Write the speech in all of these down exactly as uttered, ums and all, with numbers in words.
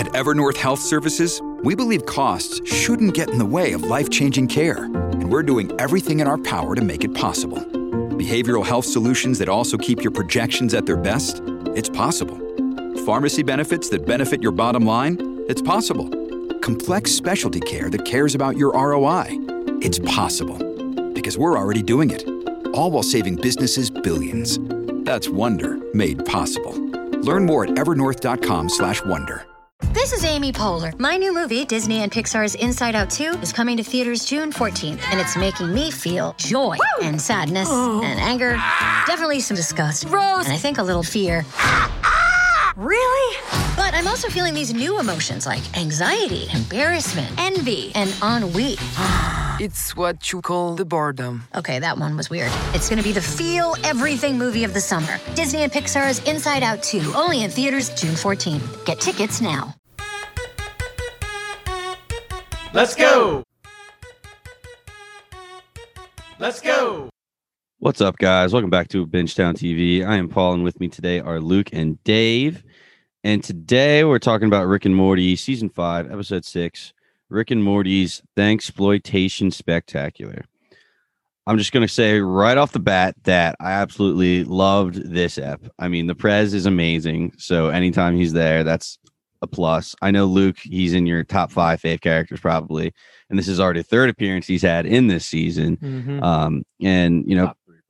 At Evernorth Health Services, we believe costs shouldn't get in the way of life-changing care, and we're doing everything in our power to make it possible. Behavioral health solutions that also keep your projections at their best? It's possible. Pharmacy benefits that benefit your bottom line? It's possible. Complex specialty care that cares about your R O I? It's possible. Because we're already doing it. All while saving businesses billions. That's Wonder made possible. Learn more at evernorth.com slash wonder. This is Amy Poehler. My new movie, Disney and Pixar's Inside Out two, is coming to theaters June fourteenth, and it's making me feel joy Woo! and sadness oh. and anger, definitely some disgust, Rose, and I think a little fear. Really? But I'm also feeling these new emotions like anxiety, embarrassment, envy, and ennui. It's what you call the boredom. Okay, that one was weird. It's gonna be the feel everything movie of the summer. Disney and Pixar's Inside Out two, only in theaters June fourteenth. Get tickets now. Let's go! Let's go! What's up, guys? Welcome back to Bingetown T V. I am Paul, and with me today are Luke and Dave. And today we're talking about Rick and Morty, Season five, Episode six, Rick and Morty's Thanksploitation Spectacular. I'm just going to say right off the bat that I absolutely loved this ep. I mean, the Prez is amazing, so anytime he's there, that's a plus. I know, Luke, he's in your top five fave characters probably, and this is already the third appearance he's had in this season. Mm-hmm. Um, and, you know,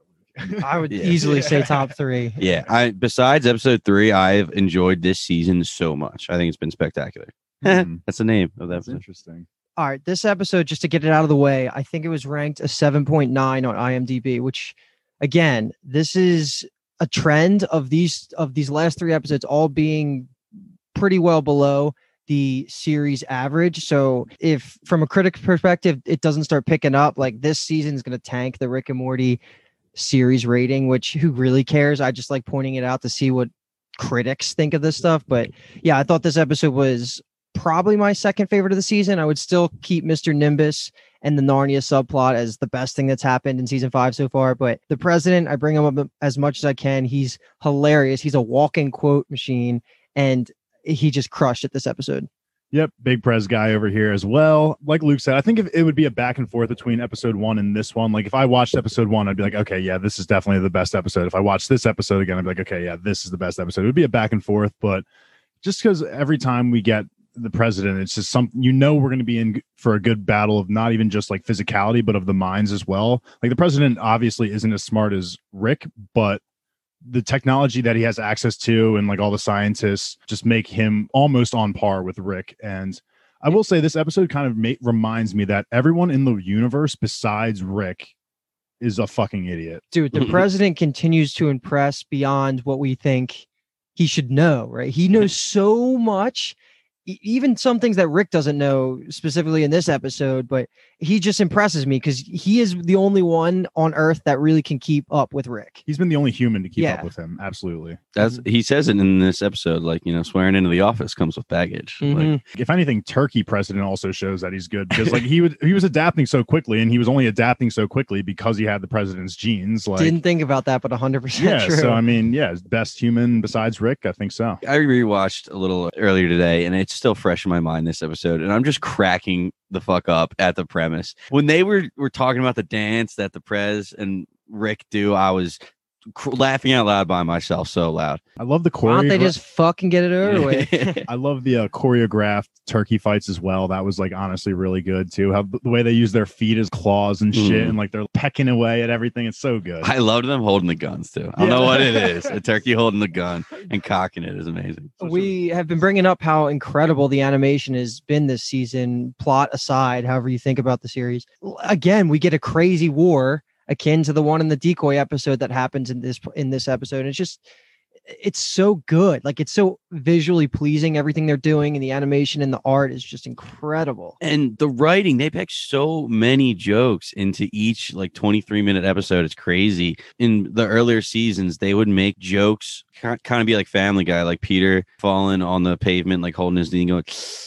I would yeah. easily say top three. Yeah. I besides episode three, I've enjoyed this season so much. I think it's been spectacular. Mm. That's the name of that. That's episode. Interesting. All right. This episode, just to get it out of the way, I think it was ranked a seven point nine on IMDb, which again, this is a trend of these of these last three episodes all being pretty well below the series average. So if from a critic perspective, it doesn't start picking up, like this season is going to tank the Rick and Morty series rating, which who really cares? I just like pointing it out to see what critics think of this stuff. But yeah, I thought this episode was probably my second favorite of the season. I would still keep Mister Nimbus and the Narnia subplot as the best thing that's happened in season five so far. But the president, I bring him up as much as I can. He's hilarious. He's a walking quote machine, and he just crushed it this episode. Yep, big Prez guy over here as well. Like Luke said, I think if it would be a back and forth between episode one and this one. Like if I watched episode one, I'd be like, okay, yeah, this is definitely the best episode. If I watched this episode again, I'd be like, okay, yeah, this is the best episode. It would be a back and forth, but just because every time we get the president, it's just something, you know, we're going to be in for a good battle of not even just like physicality, but of the minds as well. Like the president obviously isn't as smart as Rick, but the technology that he has access to and like all the scientists just make him almost on par with Rick. And I will say this episode kind of ma- reminds me that everyone in the universe besides Rick is a fucking idiot. Dude, the president continues to impress beyond what we think he should know, right? He knows so much, e- even some things that Rick doesn't know specifically in this episode, but he just impresses me because he is the only one on Earth that really can keep up with Rick. He's been the only human to keep Yeah. up with him. Absolutely. That's he says it in this episode, like, you know, swearing into the office comes with baggage. Mhm. Like, If anything, Turkey president also shows that he's good because like he would he was adapting so quickly, and he was only adapting so quickly because he had the president's genes. Like Didn't think about that, but one hundred percent yeah, true. so I mean, yeah, best human besides Rick, I think so. I rewatched a little earlier today, and it's still fresh in my mind, this episode, and I'm just cracking the fuck up at the premise. When they were, were talking about the dance that the Prez and Rick do, I was cr- laughing out loud by myself so loud. I love the Why don't they choreograph. just fucking get it over with? I love the uh, choreographed turkey fights as well. That was like honestly really good too. How the way they use their feet as claws and shit, Mm. and like they're pecking away at everything. It's so good. I loved them holding the guns too. I don't Yeah. know what it is. A turkey holding the gun and cocking it is amazing. We have been bringing up how incredible the animation has been this season, plot aside, however you think about the series. L- Again, we get a crazy war akin to the one in the decoy episode that happens in this in this episode. And it's just it's so good. Like it's so visually pleasing, everything they're doing, and the animation and the art is just incredible. And the writing, they pack so many jokes into each like twenty-three minute episode. It's crazy. In the earlier seasons, they would make jokes kind of be like Family Guy, like Peter falling on the pavement, like holding his knee and going,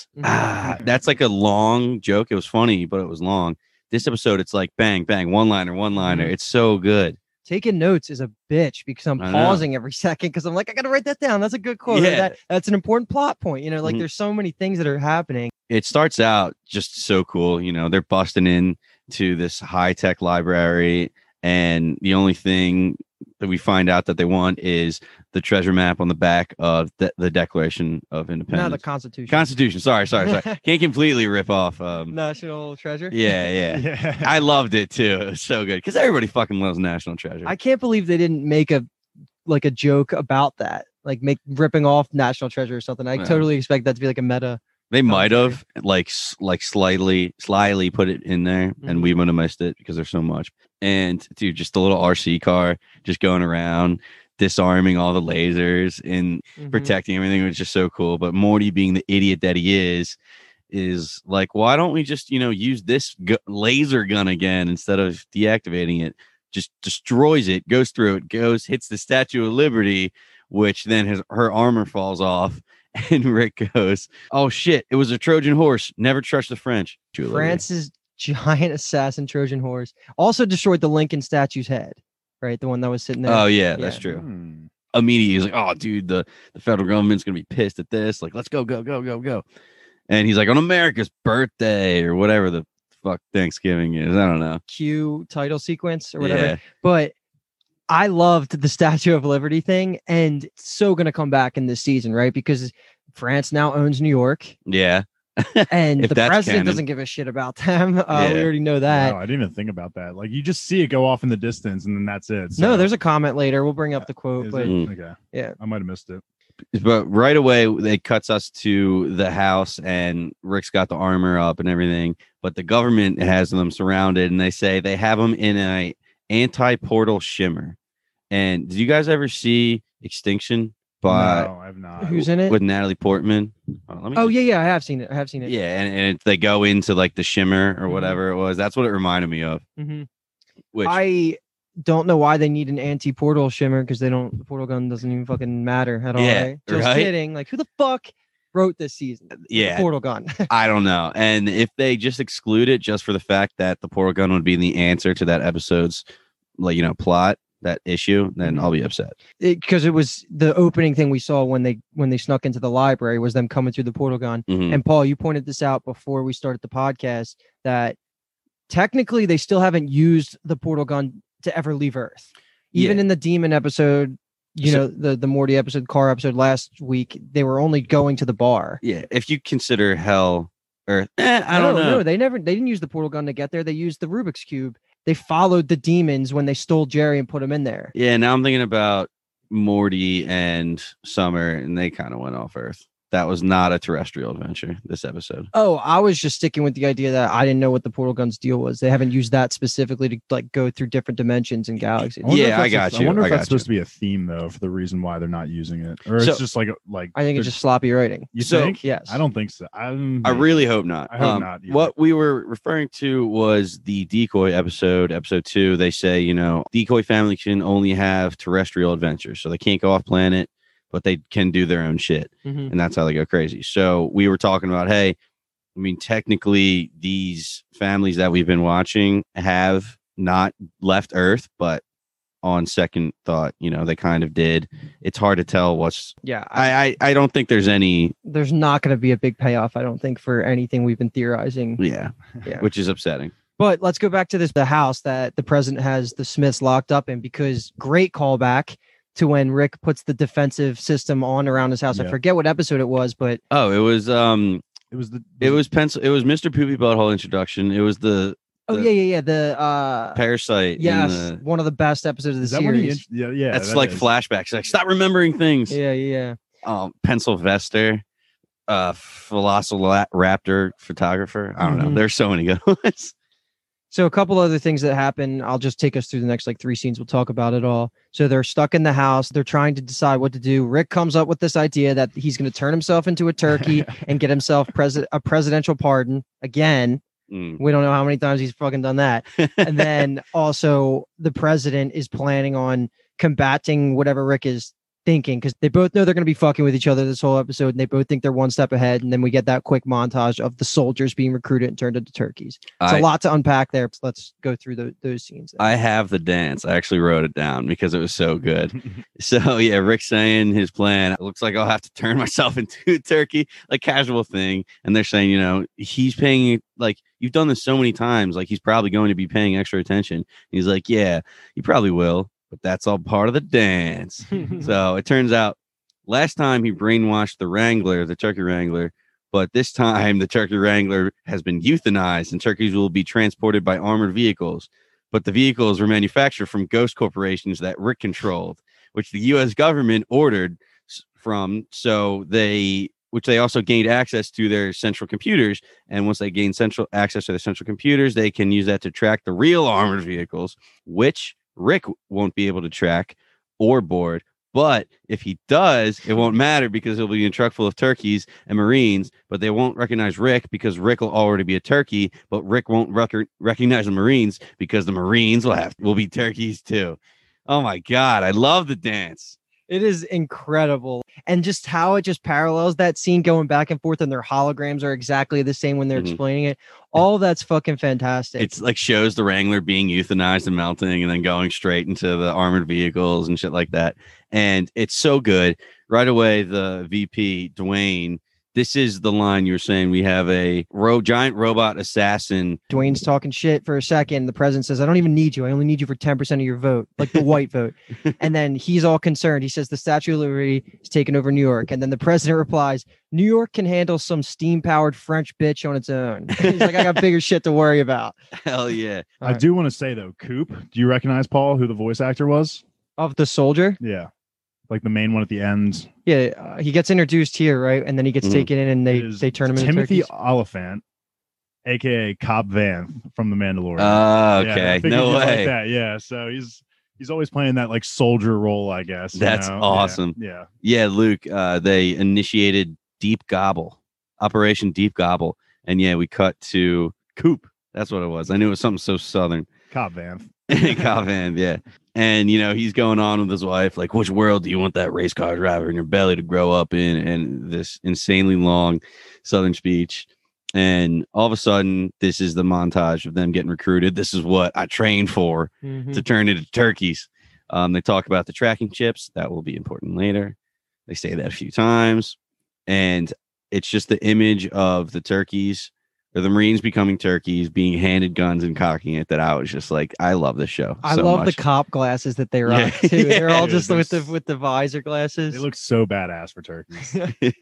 ah, that's like a long joke. It was funny, but it was long. This episode, it's like bang, bang, one liner, one liner. Mhm. It's so good. taking notes is a bitch because I'm I know. pausing every second because I'm like, I gotta write that down. That's a good quote. Or Yeah. That, that's an important plot point. You know, like Mhm. there's so many things that are happening. It starts out just so cool. You know, they're busting in to this high tech library, and the only thing that we find out that they want is the treasure map on the back of the, the Declaration of Independence. Not the Constitution. Constitution. Sorry, sorry, sorry. Can't completely rip off. Um, National treasure. yeah, yeah, Yeah. I loved it too. It was so good because everybody fucking loves National Treasure. I can't believe they didn't make a like a joke about that, like make ripping off National Treasure or something. I Yeah. totally expect that to be like a meta. They might Commentary. have like s- like slightly slyly put it in there, and Mhm. we would have missed it because there's so much. And dude, just a little R C car just going around, disarming all the lasers and Mhm. protecting everything, which is so cool. But Morty, being the idiot that he is, is like, why don't we just you know use this gu- laser gun again instead of deactivating it? Just destroys it, goes through it, goes hits the Statue of Liberty, which then his her armor falls off. And Rick goes, "Oh shit! It was a Trojan horse. Never trust the French." France's giant assassin Trojan horse also destroyed the Lincoln statue's head, right? The one that was sitting there. Oh yeah, that's Yeah. true. Hmm. Immediately, he's like, "Oh, dude, the the federal government's gonna be pissed at this. Like, let's go, go, go, go, go." And he's like, "On America's birthday or whatever the fuck Thanksgiving is. I don't know." Q title sequence or whatever. Yeah, But I loved the Statue of Liberty thing, and it's so going to come back in this season, right? Because France now owns New York, yeah. and If the that's president canon. doesn't give a shit about them. Uh, Yeah. We already know that. Wow, I didn't even think about that. Like you just see it go off in the distance, and then that's it. No, So- there's a comment later. We'll bring up the quote, Is but it? Mm. Okay. Yeah. I might have missed it. But right away, it cuts us to the house, and Rick's got the armor up and everything. But the government has them surrounded, and they say they have them in a anti-portal shimmer. And did you guys ever see Extinction by no, I've not. who's in it? with Natalie Portman? Oh, let me Oh just- yeah, yeah, I have seen it. I have seen it. yeah, and, and it, they go into like the shimmer or Mhm. whatever it was. That's what it reminded me of. hmm Which I don't know why they need an anti-portal shimmer because they don't. The portal gun doesn't even fucking matter at all. Yeah, Right? Just right? kidding. Like who the fuck wrote this season? The yeah, portal gun. I don't know. And if they just exclude it just for the fact that the portal gun would be the answer to that episode's like you know plot, that issue, then Mhm. I'll be upset. Because it, it was the opening thing we saw when they when they snuck into the library was them coming through the portal gun. Mhm. And Paul, you pointed this out before we started the podcast that technically they still haven't used the portal gun to ever leave Earth. Even Yeah. in the demon episode, you So- know, the the Morty episode, car episode last week, they were only going to the bar. Yeah, if you consider hell Earth, eh, I don't no, know. No, they never they didn't use the portal gun to get there. They used the Rubik's Cube. They followed the demons when they stole Jerry and put him in there. Yeah, now I'm thinking about Morty and Summer, and they kind of went off Earth. That was not a terrestrial adventure, this episode. Oh, I was just sticking with the idea that I didn't know what the portal gun's deal was. They haven't used that specifically to like go through different dimensions and galaxies. I wonder Yeah, if I that's a- got I you, wonder I if got that's supposed to be a theme though for the reason why they're not using it, or So- it's just like like I think they're- it's just sloppy writing. You So- think? Yes. I don't think so. I'm, I really hope not. I hope Um, not either. What we were referring to was the decoy episode, episode two. They say, you know, decoy family can only have terrestrial adventures, so they can't go off planet, but they can do their own shit. Mhm. And that's how they go crazy. So we were talking about, hey, I mean, technically, these families that we've been watching have not left Earth, but on second thought, you know, they kind of did. It's hard to tell what's. Yeah, I, I I, I don't think there's any. there's not going to be a big payoff, I don't think, for anything we've been theorizing. Yeah, Yeah. which is upsetting. But let's go back to this the house that the president has the Smiths locked up in, because great callback to when Rick puts the defensive system on around his house. I Yeah. forget what episode it was, but Oh, it was um, It was the. it was pencil. It was Mister Poopy Butthole introduction. It was the oh The yeah, yeah, yeah. The uh, parasite. in yes, the- one of the best episodes of the Is that when he? series. int- Yeah, yeah. that's that like is. flashbacks. Like stop remembering things. Yeah, yeah. Um, pencil vester, uh, velociraptor photographer. I don't know. Mhm. There's so many good ones. So a couple other things that happen. I'll just take us through the next like three scenes. We'll talk about it all. So they're stuck in the house. They're trying to decide what to do. Rick comes up with this idea that he's going to turn himself into a turkey and get himself pres- a presidential pardon again. Mm. We don't know how many times he's fucking done that. And then also the president is planning on combating whatever Rick is thinking, because they both know they're going to be fucking with each other this whole episode, and they both think they're one step ahead. And then we get that quick montage of the soldiers being recruited and turned into turkeys. It's I, a lot to unpack there. So let's go through the, those scenes. I have the dance. I actually wrote it down because it was so good. So yeah, Rick saying his plan. It looks like I'll have to turn myself into a turkey, like casual thing. And they're saying, you know, he's paying, like, you've done this so many times, like he's probably going to be paying extra attention. And he's like, yeah, he probably will, but that's all part of the dance. So it turns out last time he brainwashed the Wrangler, the turkey wrangler, but this time the turkey wrangler has been euthanized and turkeys will be transported by armored vehicles. But the vehicles were manufactured from ghost corporations that Rick controlled, which the U S government ordered from. So they, which they also gained access to their central computers. And once they gain central access to their central computers, they can use that to track the real armored vehicles, which Rick won't be able to track or board. But if he does, it won't matter because he'll be in a truck full of turkeys and Marines, but they won't recognize Rick because Rick will already be a turkey, but Rick won't rec- recognize the Marines because the Marines will have will be turkeys too. Oh my God, I love the dance. It is incredible. And just how it just parallels that scene going back and forth, and their holograms are exactly the same when they're Mhm. explaining it. All that's fucking fantastic. It's like shows the Wrangler being euthanized and melting and then going straight into the armored vehicles and shit like that. And it's so good. Right away, the V P, Dwayne, this is the line you were saying. We have a ro- giant robot assassin. Dwayne's talking shit for a second. The president says, I don't even need you. I only need you for ten percent of your vote, like the white vote. And then he's all concerned. He says the Statue of Liberty is taking over New York. And then the president replies, New York can handle some steam-powered French bitch on its own. He's like, I got bigger shit to worry about. Hell yeah. I do want to say, though, Coop, do you recognize, Paul, who the voice actor was? Of the soldier? Yeah. Like the main one at the end. Yeah, uh, he gets introduced here, right? And then he gets Mhm. taken in and they, It is they turn him into Timothy turkeys. Oliphant, a k a. Cobb Vanth from The Mandalorian. Oh, Yeah, I okay. figured No you'd like way. that. Yeah, so he's he's always playing that like soldier role, I guess. you That's know? Yeah, awesome. Yeah. Yeah, Luke, uh, they initiated Deep Gobble, Operation Deep Gobble. And yeah, we cut to Coop. That's what it was. I knew it was something so Southern. Cobb Vanth. Cobb Vanth, yeah. And, you know, he's going on with his wife, like, which world do you want that race car driver in your belly to grow up in? And this insanely long Southern speech. And all of a sudden, this is the montage of them getting recruited. This is what I trained for Mhm. to turn into turkeys. Um, they talk about the tracking chips. That will be important later. They say that a few times. And it's just the image of the turkeys or the Marines becoming turkeys, being handed guns and cocking it, that I was just like, I love this show. I so love much. the cop glasses that they rock Yeah. too. They're all Yeah, just with the there's- with the visor glasses. They look so badass for turkeys.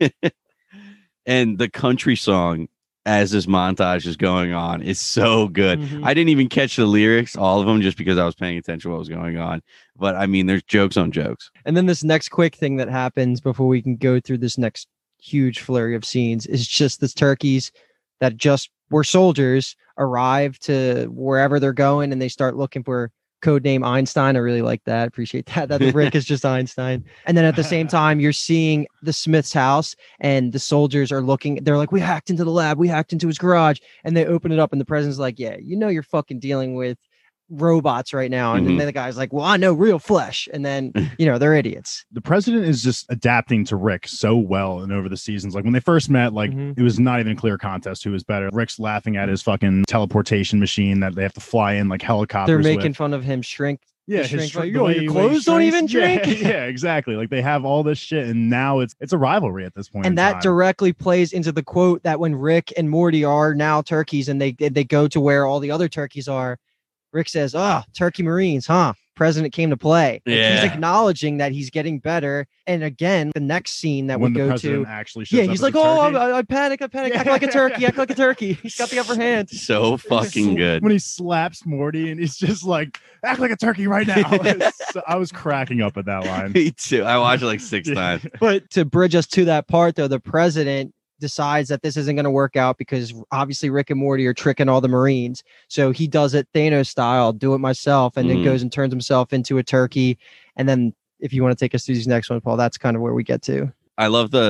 And the country song as this montage is going on is so good. Mhm. I didn't even catch the lyrics, all of them, just because I was paying attention to what was going on. But I mean, there's jokes on jokes. And then this next quick thing that happens before we can go through this next huge flurry of scenes is just the turkeys that just were soldiers arrive to wherever they're going, and they start looking for codename Einstein. I really like that. Appreciate that. That Rick is just Einstein. And then at the same time, you're seeing the Smith's house, and the soldiers are looking. They're like, we hacked into the lab. We hacked into his garage. And they open it up, and the president's like, yeah, you know, you're fucking dealing with robots right now. And Mhm. then the guy's like, well, I know real flesh. And then, you know, they're idiots. The president is just adapting to Rick so well and over the seasons. Like when they first met, like Mhm. it was not even a clear contest who was better. Rick's laughing at his fucking teleportation machine that they have to fly in like helicopters. They're making with. fun of him shrink. yeah, his his shrink- like, the "Oh, way your he- clothes don't shrinks." even Yeah, shrink? Yeah, exactly. Like they have all this shit, and now it's it's a rivalry at this point. in And that time. directly plays into the quote that when Rick and Morty are now turkeys and they they go to where all the other turkeys are, Rick says, "Ah, turkey Marines, huh? President came to play." Like, Yeah. he's acknowledging that he's getting better. And again, the next scene that when we the go president to, actually shows yeah, up he's as like, a "Oh, turkey. I, I panic, I panic, act like a turkey, act like a turkey." He's got the upper hand. So fucking good. When he slaps Morty and he's just like, act like a turkey right now. It's- so- I was cracking up at that line. Me too. I watched it like six Yeah. times. But to bridge us to that part, though, the president decides that this isn't going to work out because obviously Rick and Morty are tricking all the Marines. So he does it Thanos style, do it myself, and Mhm. then goes and turns himself into a turkey. And then if you want to take us through these next ones, Paul, that's kind of where we get to. I love the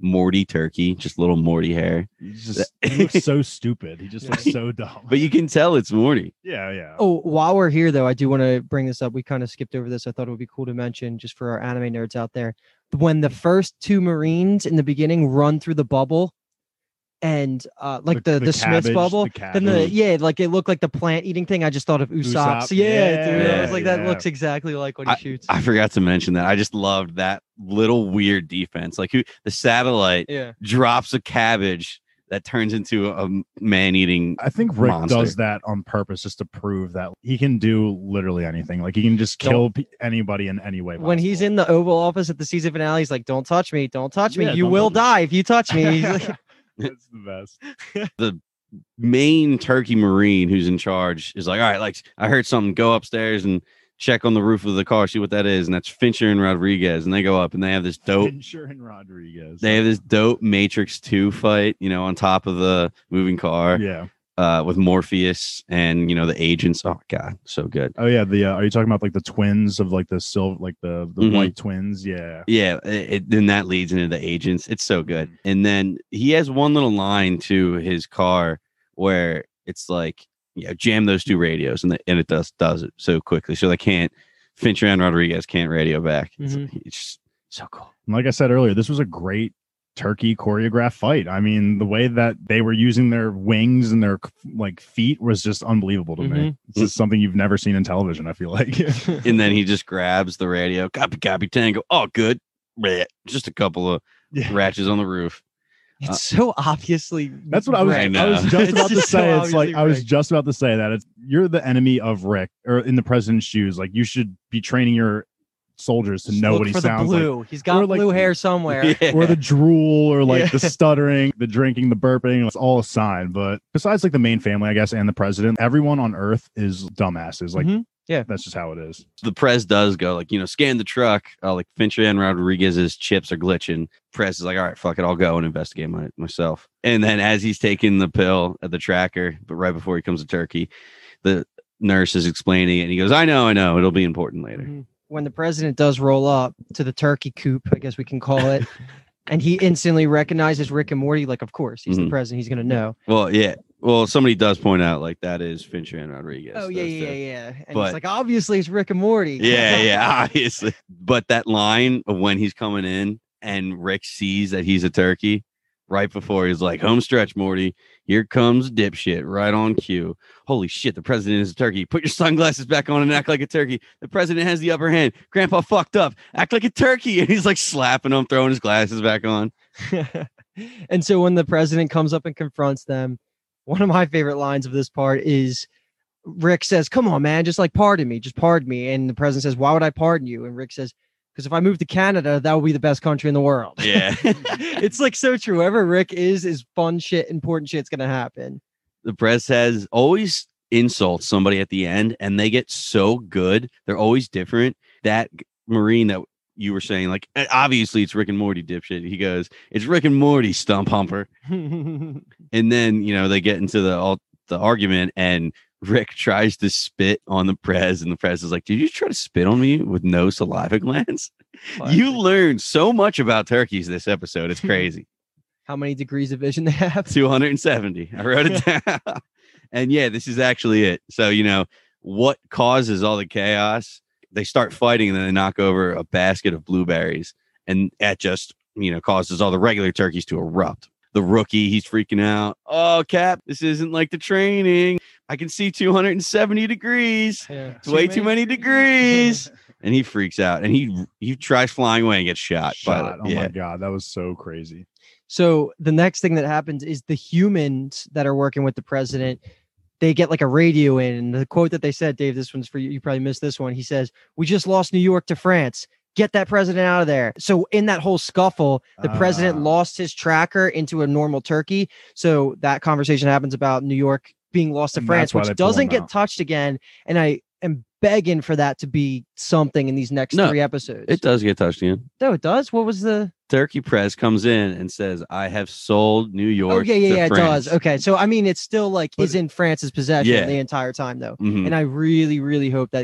Morty turkey, just little Morty hair. He just he looks so stupid. He just looks so dumb. But you can tell it's Morty. Yeah, yeah. Oh, while we're here, though, I do want to bring this up. We kind of skipped over this. I thought it would be cool to mention just for our anime nerds out there. When the first two Marines in the beginning run through the bubble and uh, like the, the, the, the cabbage, Smiths bubble, the then the, yeah, like it looked like the plant eating thing. I just thought of Usopp. Usopp. Yeah, Yeah, dude. I was yeah, like, that yeah. looks exactly like what he I, shoots. I forgot to mention that. I just loved that little weird defense. Like who the satellite yeah. drops a cabbage that turns into a man-eating. I think Rick monster. does that on purpose just to prove that he can do literally anything. Like he can just kill pe- anybody in any way. When he's possible. in the Oval Office at the season finale, he's like, "Don't touch me! Don't touch me! Yeah, you don't will touch me." die if you touch me." He's like, That's the best. The main turkey Marine who's in charge is like, all right, like I heard something, go upstairs and check on the roof of the car, see what that is. And that's Fincher and Rodriguez. And they go up and they have this dope, Fincher and Rodriguez. they have this dope Matrix two fight, you know, on top of the moving car Yeah. uh, with Morpheus and, you know, the agents. Oh, God, so good. Oh yeah. The uh, are you talking about like the twins of like the silver, like the the Mhm. white twins? Yeah. Yeah, it, it- then that leads into the agents. It's so good. And then he has one little line to his car where it's like, yeah, jam those two radios, and the, and it does does it so quickly, so they can't. Fincher and Rodriguez can't radio back. It's, Mhm. it's just so cool. And like I said earlier, this was a great turkey choreographed fight. I mean, the way that they were using their wings and their like feet was just unbelievable to me. Mhm. It's just something you've never seen in television, I feel like. And then he just grabs the radio, copy, copy, tango. Oh, good. Bleh. Just a couple of Yeah. ratchets on the roof. it's so obviously. That's what I was. I I, know. was just It's about to just so say. It's like obviously I was Rick. just about to say that it's you're the enemy of Rick, or in the president's shoes. Like you should be training your soldiers to Just know look what he for the sounds like, blue. He's got Or, like, blue hair somewhere. Yeah. or the drool, or like the Yeah. stuttering, the drinking, the burping. It's all a sign. But besides, like the main family, I guess, and the president, everyone on Earth is dumbasses. Like Mhm. Yeah. that's just how it is. The Prez does go like, you know, scan the truck. Uh, like Fincher and Rodriguez's chips are glitching. Prez is like, all right, fuck it, I'll go and investigate my, myself. And then as he's taking the pill at the tracker, but right before he comes to Turkey, the nurse is explaining it, and he goes, I know, I know, it'll be important later. Mhm. When the president does roll up to the turkey coop, I guess we can call it, and he instantly recognizes Rick and Morty, like, of course, he's Mhm. the president. He's gonna know. Well, yeah. Well, somebody does point out like that is Fincher and Rodriguez. Oh yeah, those yeah, two. yeah, yeah. And But- he's like, obviously, it's Rick and Morty. Yeah, yeah, obviously. But that line of when he's coming in and Rick sees that he's a turkey right before he's like, home stretch, Morty. Here comes dipshit right on cue. Holy shit, the president is a turkey. Put your sunglasses back on and act like a turkey. The president has the upper hand. Grandpa fucked up. Act like a turkey. And he's like slapping him, throwing his glasses back on. And so when the president comes up and confronts them, one of my favorite lines of this part is Rick says, "Come on, man, just like pardon me, just pardon me." And the president says, "Why would I pardon you?" And Rick says, "Because if I move to Canada, that will be the best country in the world." Yeah. It's like so true. Wherever Rick is, is fun shit, important shit's gonna happen. The press has always insults somebody at the end, and they get so good. They're always different. That g- Marine that you were saying, like, eh, obviously it's Rick and Morty, dipshit. He goes, it's Rick and Morty, stump humper. And then, you know, they get into the all the argument, and Rick tries to spit on the prez, and the prez is like, did you try to spit on me with no saliva glands? You learned so much about turkeys this episode. It's crazy. How many degrees of vision they have? two hundred seventy. I wrote it down. And yeah, this is actually it. So, you know, what causes all the chaos? They start fighting, and then they knock over a basket of blueberries, and that just, you know, causes all the regular turkeys to erupt. The rookie, he's freaking out. Oh, Cap, this isn't like the training. I can see two hundred seventy degrees. Yeah. It's way too many degrees. And he freaks out, and he he tries flying away and gets shot. by Shot. the- Oh yeah. my god, that was so crazy. So the next thing that happens is the humans that are working with the president, they get like a radio in. And the quote that they said, Dave, this one's for you. You probably missed this one. He says, "We just lost New York to France. Get that president out of there." So in that whole scuffle, the president Ah. lost his tracker into a normal turkey. So that conversation happens about New York being lost to And France, that's why which they pull doesn't him get out. touched again. And I am begging for that to be something in these next No, three episodes. It does get touched again. No, it does. What was the? Turkey Press comes in and says, I have sold New York. Oh yeah, yeah, to yeah. It France. does. Okay, so I mean, it's still like But- is in France's possession Yeah. the entire time though, Mhm. and I really, really hope that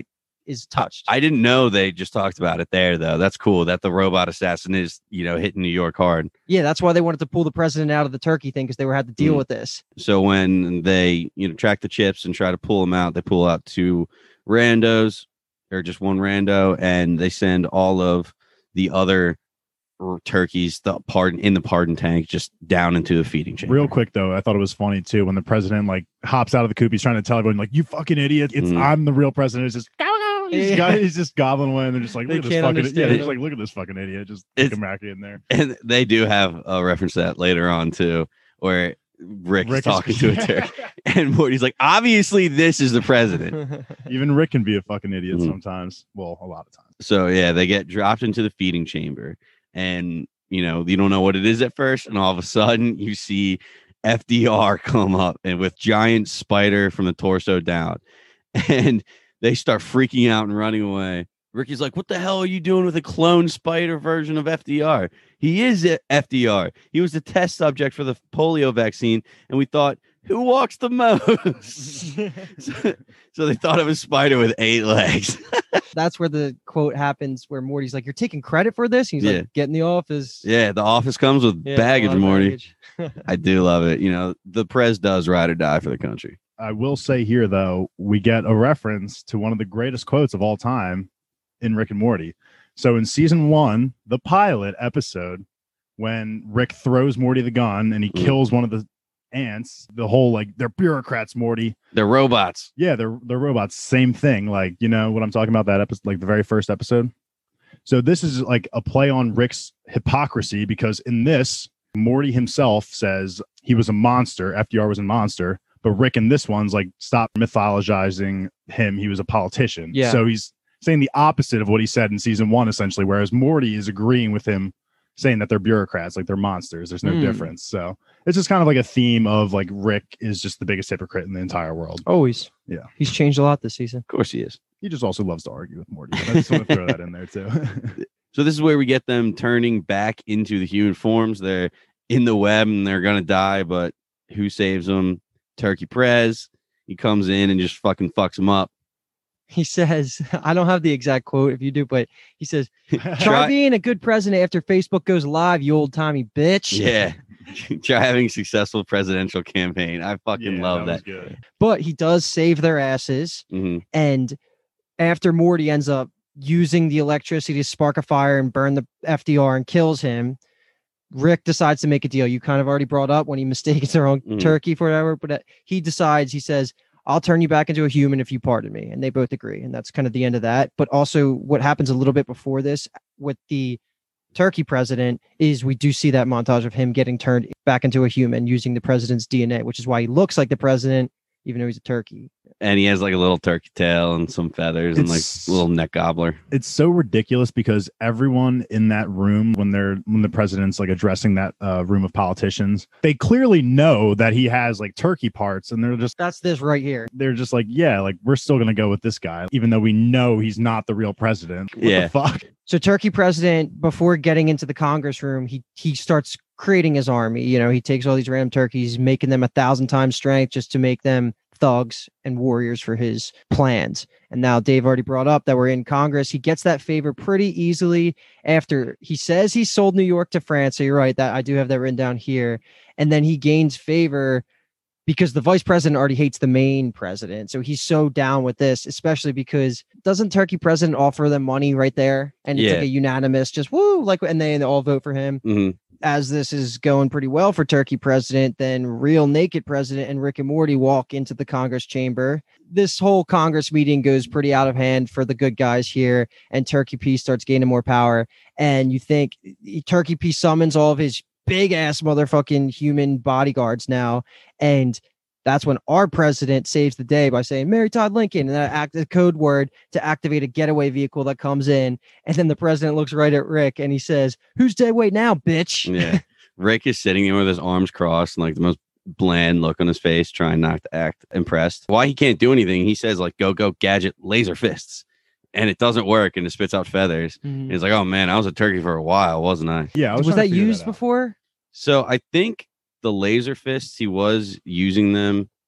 is touched. I didn't know they just talked about it there, though. That's cool that the robot assassin is, you know, hitting New York hard. Yeah, that's why they wanted to pull the president out of the turkey thing, because they were had to deal Mm. with this. So when they, you know, track the chips and try to pull them out, they pull out two randos or just one rando, and they send all of the other r- turkeys, the pardon in the pardon tank, just down into a feeding chamber. Real quick though, I thought it was funny too when the president like hops out of the coop. He's trying to tell everyone like, "You fucking idiot! It's Mm. I'm the real president." It's just he's, Yeah. got, he's just gobbling away, and they're just like, They "Look at this can't fucking understand yeah." They're it. just like, "Look at this fucking idiot!" Just It's- fucking Mackie in there. And they do have a reference to that later on too, where Rick, Rick is talking is- to a turkey, and Morty's like, "Obviously, this is the president." Even Rick can be a fucking idiot Mhm. sometimes. Well, a lot of times. So yeah, they get dropped into the feeding chamber, and you know you don't know what it is at first, and all of a sudden you see F D R come up and with giant spider from the torso down, and they start freaking out and running away. Ricky's like, "What the hell are you doing with a clone spider version of F D R? He is a- F D R. He was the test subject for the polio vaccine, and we thought, who walks the most?" so, so they thought it was Spider with eight legs. That's where the quote happens where Morty's like, "You're taking credit for this?" He's Yeah. like, "Get in the office." Yeah, the office comes with Yeah, a baggage, lot of Morty. baggage. I do love it. You know, the Prez does ride or die for the country. I will say here though, we get a reference to one of the greatest quotes of all time in Rick and Morty. So in season one, the pilot episode, when Rick throws Morty the gun and he Mm. kills one of the ants, the whole like they're bureaucrats, Morty. They're robots. Yeah, they're they're robots. Same thing. Like, you know what I'm talking about, that episode, like the very first episode. So this is like a play on Rick's hypocrisy, because in this, Morty himself says he was a monster. F D R was a monster. But Rick in this one's like, stop mythologizing him. He was a politician. Yeah. So he's saying the opposite of what he said in season one, essentially, whereas Morty is agreeing with him, saying that they're bureaucrats, like they're monsters. There's no Mm. difference. So it's just kind of like a theme of like Rick is just the biggest hypocrite in the entire world. Always. Yeah. He's changed a lot this season. Of course he is. He just also loves to argue with Morty. I just want to throw that in there too. So this is where we get them turning back into the human forms. They're in the web and they're gonna die, but who saves them? Turkey Prez. He comes in and just fucking fucks them up. He says, I don't have the exact quote if you do, but he says, "Try, Try- being a good president after Facebook goes live, you old timey bitch." Yeah. Try having a successful presidential campaign. I fucking Yeah, love was that. good. But he does save their asses. Mhm. And after Morty ends up using the electricity to spark a fire and burn the F D R and kills him, Rick decides to make a deal. You kind of already brought up when he mistakes their own Mhm. turkey for whatever, but uh, he decides, he says, "I'll turn you back into a human if you pardon me." And they both agree. And that's kind of the end of that. But also what happens a little bit before this with the turkey president is we do see that montage of him getting turned back into a human using the president's D N A, which is why he looks like the president, even though he's a turkey. And he has like a little turkey tail and some feathers and like It's- a little neck gobbler. It's so ridiculous because everyone in that room, when they're when the president's like addressing that uh, room of politicians, they clearly know that he has like turkey parts, and they're just That's this right here. they're just like, yeah, like we're still gonna go with this guy, even though we know he's not the real president. What Yeah. the fuck? So turkey president, before getting into the Congress room, he he starts creating his army. You know, he takes all these random turkeys, making them a thousand times strength just to make them thugs and warriors for his plans. And now Dave already brought up that we're in Congress. He gets that favor pretty easily after he says he sold New York to France. So you're right, that I do have that written down here. And then he gains favor because the vice president already hates the main president. So he's so down with this, especially because doesn't turkey president offer them money right there? And it's Yeah. like a unanimous just woo, like, and they all vote for him. Mhm. As this is going pretty well for turkey president, then real naked president and Rick and Morty walk into the Congress chamber. This whole Congress meeting goes pretty out of hand for the good guys here, and Turkey P starts gaining more power. And you think Turkey P summons all of his big ass motherfucking human bodyguards now, and that's when our president saves the day by saying Mary Todd Lincoln, and that act the code word to activate a getaway vehicle that comes in. And then the president looks right at Rick and he says, "Who's dead weight now, bitch?" Yeah. Rick is sitting there with his arms crossed and like the most bland look on his face, trying not to act impressed. Why he can't do anything, he says like go go gadget laser fists. And it doesn't work and it spits out feathers. Mhm. And he's like, oh man, I was a turkey for a while, wasn't I? Yeah, I Was, was, trying that to figure used out. before? So I think the laser fists, he was using them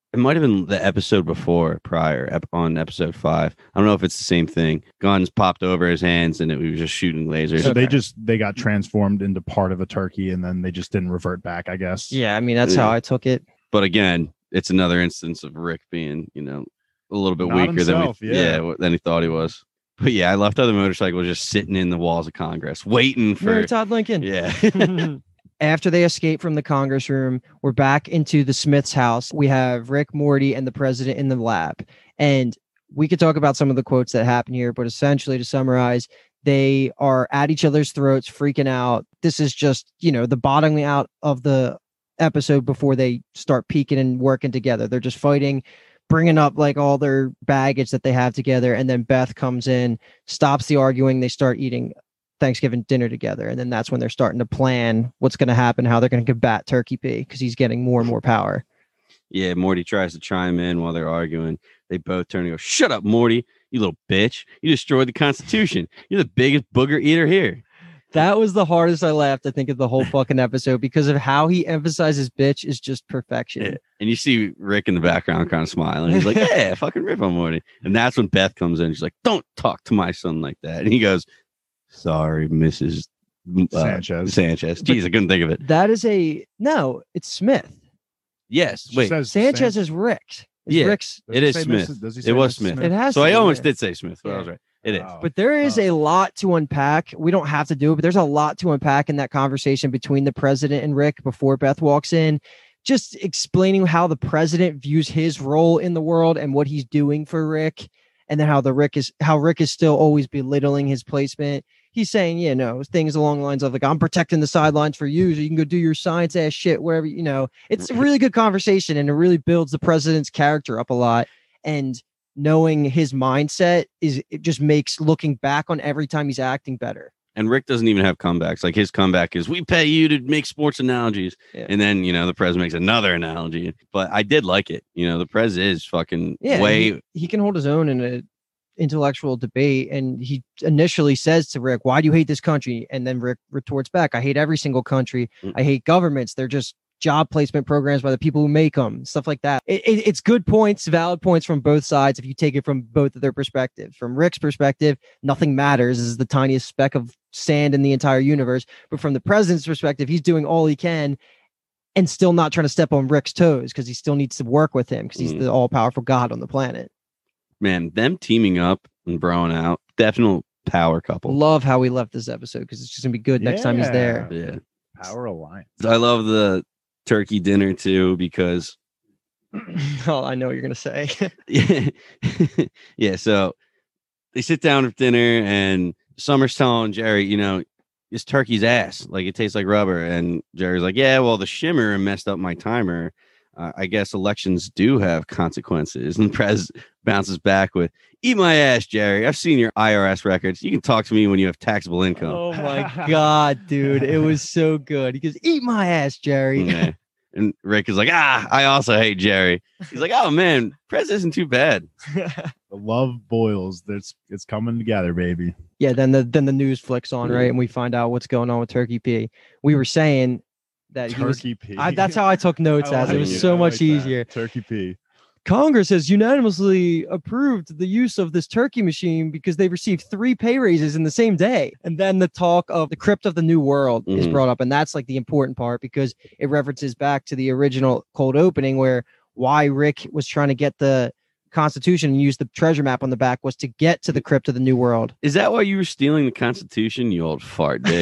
It might have been the episode before, prior ep- on episode five. I don't know if it's the same thing. Guns popped over his hands, and it was just shooting lasers. So they just they got transformed into part of a turkey, and then they just didn't revert back, I guess. Yeah, I mean that's Yeah. how I took it. But again, it's another instance of Rick being, you know, a little bit Not weaker himself, than we, yeah. yeah, than he thought he was. But yeah, I left on the motorcycle just sitting in the walls of Congress, waiting for. Mary Todd Lincoln. Yeah. After they escape from the Congress room, we're back into the Smith's house. We have Rick, Morty, and the president in the lab. And we could talk about some of the quotes that happen here, but essentially to summarize, they are at each other's throats, freaking out. This is just, you know, the bottoming out of the episode before they start peaking and working together. They're just fighting, bringing up like all their baggage that they have together. And then Beth comes in, stops the arguing. They start eating Thanksgiving dinner together. And then that's when they're starting to plan what's going to happen, how they're going to combat Turkey P because he's getting more and more power. Yeah, Morty tries to chime in while they're arguing. They both turn and go, "Shut up, Morty, you little bitch. You destroyed the Constitution. You're the biggest booger eater here." That was the hardest I laughed, I think, of the whole fucking episode because of how he emphasizes bitch is just perfection. Yeah. And you see Rick in the background kind of smiling. He's like, "Yeah, fucking rip on Morty." And that's when Beth comes in. She's like, "Don't talk to my son like that." And he goes, "Sorry, Missus Uh, Sanchez. Sanchez. Jeez, I couldn't think of it. That is a no, it's Smith. Yes. She Wait. says Sanchez San- is Rick. It's Yeah. Rick's. does It he is say Smith. Missus Does he say It was Missus Smith. It has So to I be, almost yeah. did say Smith, but I Yeah. was right. It is. Oh. But there is Oh. a lot to unpack. We don't have to do it, but there's a lot to unpack in that conversation between the president and Rick before Beth walks in. Just explaining how the president views his role in the world and what he's doing for Rick, and then how the Rick is how Rick is still always belittling his placement. He's saying, you know, things along the lines of like, I'm protecting the sidelines for you, so you can go do your science ass shit wherever, you know. It's a really good conversation, and it really builds the president's character up a lot. And knowing his mindset is it just makes looking back on every time he's acting better. And Rick doesn't even have comebacks. Like his comeback is, "We pay you to make sports analogies." Yeah. And then, you know, the Prez makes another analogy. But I did like it. You know, the Prez is fucking Yeah, way. he, he can hold his own in a intellectual debate. And he initially says to Rick, "Why do you hate this country?" And then Rick retorts back, "I hate every single country. Mm. I hate governments. They're just job placement programs by the people who make them," stuff like that. It, it, it's good points, valid points from both sides if you take it from both of their perspectives. From Rick's perspective, nothing matters. This is the tiniest speck of sand in the entire universe. But from the president's perspective, he's doing all he can and still not trying to step on Rick's toes because he still needs to work with him because he's Mm. the all-powerful god on the planet. Man, them teaming up and broing out, definite power couple. Love how we left this episode because it's just gonna be good next time he's there. Yeah. Power Alliance. I love the turkey dinner too because Oh, I know what you're gonna say. yeah, yeah. So they sit down for dinner, and Summer's telling Jerry, you know, this turkey's ass, like it tastes like rubber. And Jerry's like, "Yeah, well, the shimmer messed up my timer. Uh, I guess elections do have consequences." And Prez bounces back with, "Eat my ass, Jerry. I've seen your I R S records. You can talk to me when you have taxable income." Oh my god, dude, it was so good. He goes, "Eat my ass, Jerry." Yeah. And Rick is like, "Ah, I also hate Jerry." He's like, "Oh man, Prez isn't too bad." The love boils. It's it's coming together, baby. Yeah, then the then the news flicks on, Yeah. right? And we find out what's going on with Turkey P. We were saying that he was, Turkey P. I, that's how I took notes I as. It like was it. so I much like that. easier. Turkey P. Congress has unanimously approved the use of this turkey machine because they received three pay raises in the same day. And then the talk of the crypt of the new world is Mhm. brought up. And that's like the important part because it references back to the original cold opening where why Rick was trying to get the Constitution and use the treasure map on the back was to get to the crypt of the new world. Is that why you were stealing the Constitution, you old fart dick?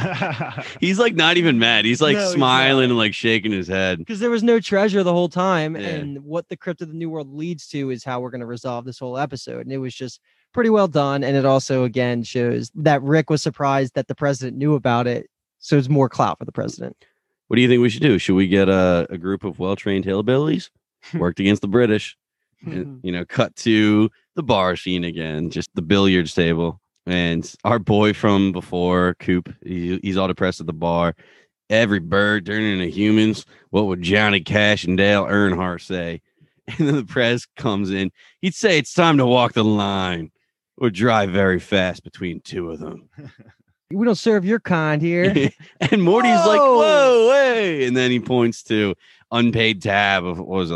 He's like not even mad. He's like No, he's smiling not. and like shaking his head. Because there was no treasure the whole time. Yeah. And what the crypt of the new world leads to is how we're going to resolve this whole episode. And it was just pretty well done. And it also, again, shows that Rick was surprised that the president knew about it. So it's more clout for the president. What do you think we should do? Should we get a, a group of well-trained hillbillies worked against the British? And, you know, cut to the bar scene again, just the billiards table. And our boy from before, Coop, he, he's all depressed at the bar. Every bird turning into humans. What would Johnny Cash and Dale Earnhardt say? And then the press comes in. He'd say it's time to walk the line or drive very fast between two of them. We don't serve your kind here. And Morty's like, Whoa. whoa, hey. And then he points to unpaid tab of, what was it, like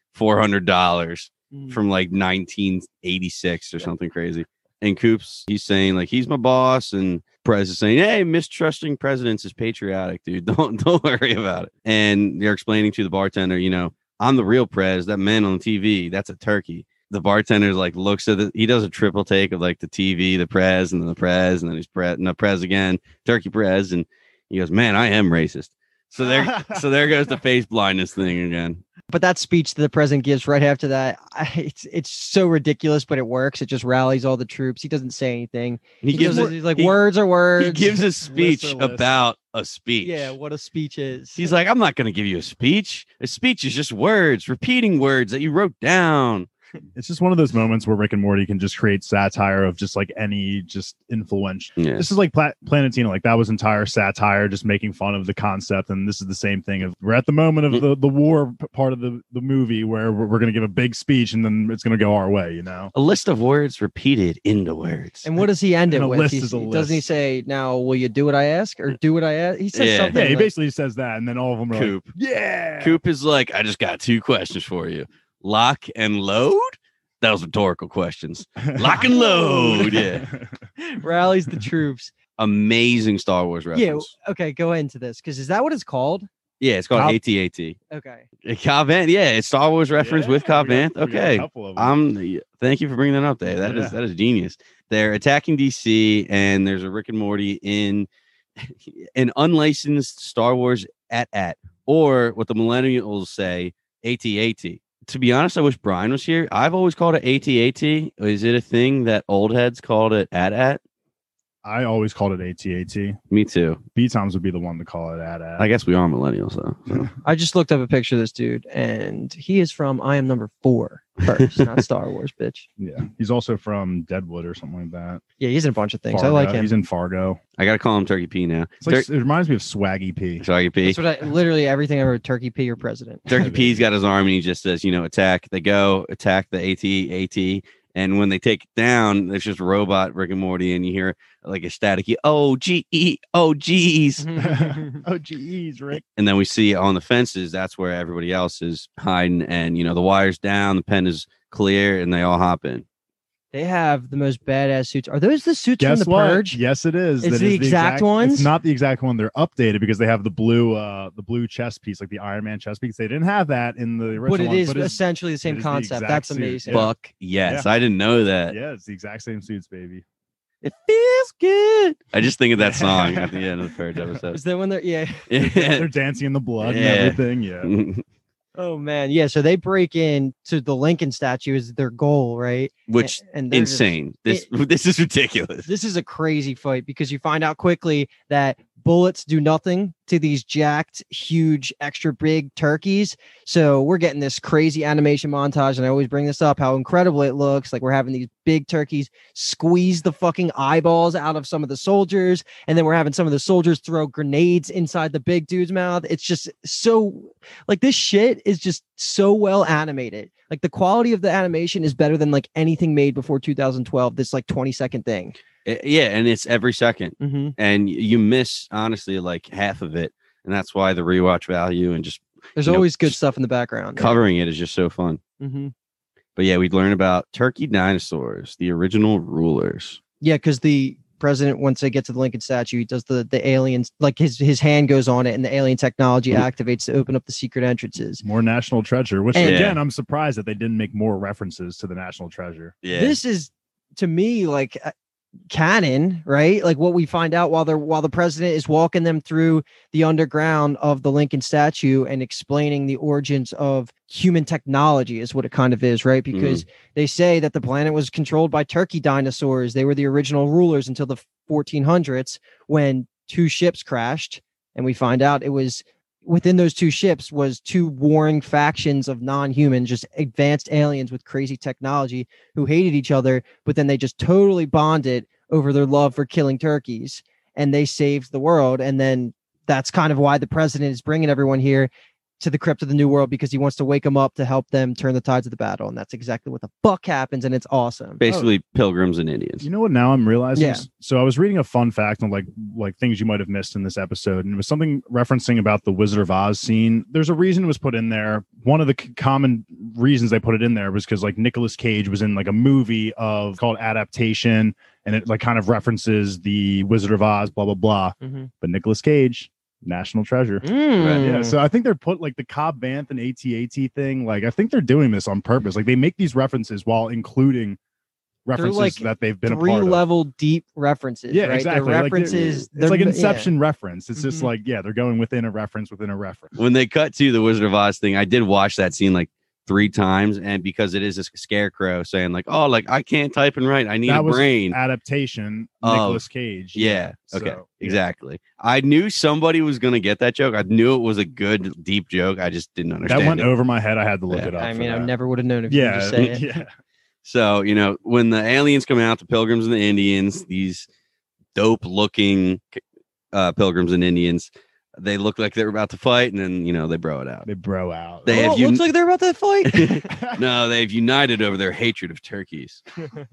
four hundred dollars Mm. from like nineteen eighty-six or something crazy. And Coops, he's saying like he's my boss, and Prez is saying, "Hey, mistrusting presidents is patriotic, dude. Don't don't worry about it." And they're explaining to the bartender, you know, I'm the real Prez. That man on the T V, that's a turkey. The bartender like looks at it. He does a triple take of like the T V, the Prez, and then the Prez, and then he's Prez, and the Prez again, turkey Prez, and he goes, "Man, I am racist." So there, so there goes the face blindness thing again. But that speech that the president gives right after that, I, it's it's so ridiculous, but it works. It just rallies all the troops. He doesn't say anything. He, He gives does, it, he's like he- words are words. He gives a speech Lists are lists. about a speech. yeah, what a speech is. He's like, I'm not going to give you a speech. A speech is just words, repeating words that you wrote down. It's just one of those moments where Rick and Morty can just create satire of just like any just influential. Yeah. This is like Pla- Planetina, like that was entire satire, just making fun of the concept. And this is the same thing. Of we're at the moment of the, the war p- part of the, the movie where we're, we're going to give a big speech and then it's going to go our way, you know? A list of words repeated into words. and what does he end it And a with? list He's- is a doesn't he list. say, "Now will you do what I ask or do what I ask"? He says Yeah. something. Yeah, he like- basically says that. And then all of them are Coop. like, yeah. Coop is like, I just got two questions for you. Lock and load? That was rhetorical questions. Lock and load. Yeah. rallies the troops. Amazing Star Wars Yeah. reference. Okay, go into this because is that what it's called? Yeah, it's called Cobb- A T A T. Okay. Cobb Vanth. Yeah, it's Star Wars reference with Yeah, Cobb we got- Vanth. we got a Okay. couple of them. Um, thank you for bringing that up, Dave. That is Yeah. that is genius. They're attacking D C, and there's a Rick and Morty in an unlicensed Star Wars at at, or what the millennials say, A T A T. To be honest, I wish Brian was here. I've always called it A T A T. Is it a thing that old heads called it at at? I always called it A T A T. Me too. B Toms would be the one to call it at at. I guess we are millennials though. so. I just looked up a picture of this dude, and he is from I Am Number Four first, not Star Wars, bitch. Yeah. He's also from Deadwood or something like that. Yeah, he's in a bunch of things. I Fargo. like him. He's in Fargo. I gotta call him Turkey P now. It's like, Tur- it reminds me of Swaggy P. Sorry, P. That's what I literally everything ever Turkey P or president. Turkey P's got his arm and he just says, you know, attack. They go attack the A T A T. And when they take it down, it's just robot Rick and Morty, and you hear like a staticky, oh, G E, oh, geez. Oh, geez, Rick. And then we see on the fences, that's where everybody else is hiding. And, you know, the wire's down, the pen is clear, and they all hop in. They have the most badass suits. Are those the suits Guess from the what? Purge? Yes, it is. It's That the is exact ones? It's not the exact one. They're updated because they have the blue, uh, the blue chest piece, like the Iron Man chest piece. They didn't have that in the original. But it one, is it's- essentially the it same is the concept. exact That's suit. amazing. Yeah. Fuck yes. I didn't know that. yeah, it's the exact same suits, baby. It feels good. I just think of that song at the end of the Purge episode. Is that when they're yeah? They're dancing in the blood Yeah. and everything. Yeah. Oh man, yeah. So they break in to the Lincoln statue is their goal, right? Which And- and they're just- insane. This this is ridiculous. This is a crazy fight because you find out quickly that bullets do nothing to these jacked, huge, extra big turkeys. So we're getting this crazy animation montage, and I always bring this up how incredible it looks. Like we're having these big turkeys squeeze the fucking eyeballs out of some of the soldiers, and then we're having some of the soldiers throw grenades inside the big dude's mouth. It's just so like this shit is just so well animated. Like the quality of the animation is better than like anything made before two thousand twelve. This like twenty second thing. Uh, yeah, and it's every second. Mm-hmm. And y- you miss honestly like half of it. And that's why the rewatch value and just There's You know, always good stuff in the background. covering it is just so fun. Mm-hmm. But yeah, we'd learn about turkey dinosaurs, the original rulers. Yeah, because the president, once they get to the Lincoln statue, he does the the aliens, like his his hand goes on it, and the alien technology Mhm. activates to open up the secret entrances. More National Treasure, which And- again, I'm surprised that they didn't make more references to the National Treasure. Yeah. This is to me like uh, canon, right? Like what we find out while they're while the president is walking them through the underground of the Lincoln statue and explaining the origins of human technology is what it kind of is, right? Because they say that the planet was controlled by turkey dinosaurs. They were the original rulers until the fourteen hundreds when two ships crashed, and we find out it was within those two ships was two warring factions of non-humans, just advanced aliens with crazy technology who hated each other, but then they just totally bonded over their love for killing turkeys, and they saved the world. And then that's kind of why the president is bringing everyone here to the crypt of the New World, because he wants to wake them up to help them turn the tides of the battle. And that's exactly what the fuck happens, and it's awesome. basically pilgrims and Indians. You know what? Now I'm realizing. Yeah. So I was reading a fun fact on like like things you might have missed in this episode, and it was something referencing about the Wizard of Oz scene. There's a reason it was put in there. One of the c- common reasons they put it in there was because like Nicolas Cage was in like a movie of called Adaptation, and it like kind of references the Wizard of Oz, blah blah blah. Mm-hmm. But Nicolas Cage, national treasure. Mm. Yeah, so I think they're put like the Cobb Vanth and A T A T thing. Like I think they're doing this on purpose. Like they make these references while including references like that they've been three a part level of. deep references. Yeah, right? exactly. They're Like, references. they're- it's like they're- an Inception yeah. reference. It's just Mhm. like yeah, they're going within a reference within a reference. When they cut to the Wizard of Oz thing, I did watch that scene like three times, and because it is a scarecrow saying like, "Oh, like I can't type and write, I need That a was brain." Adaptation. Oh, Nicolas Cage. Yeah. Okay. So, yeah. Exactly. I knew somebody was gonna get that joke. I knew it was a good deep joke. I just didn't understand. That went it. over my head. I had to look Yeah. it up. I for mean, I that. never would have known if you Yeah, just say it. yeah. So, you know, when the aliens come out, the pilgrims and the Indians, these dope looking uh, pilgrims and Indians, they look like they're about to fight, and then, you know, they bro it out. They bro out. They Oh, have it looks un- like they're about to fight. no, they've united over their hatred of turkeys.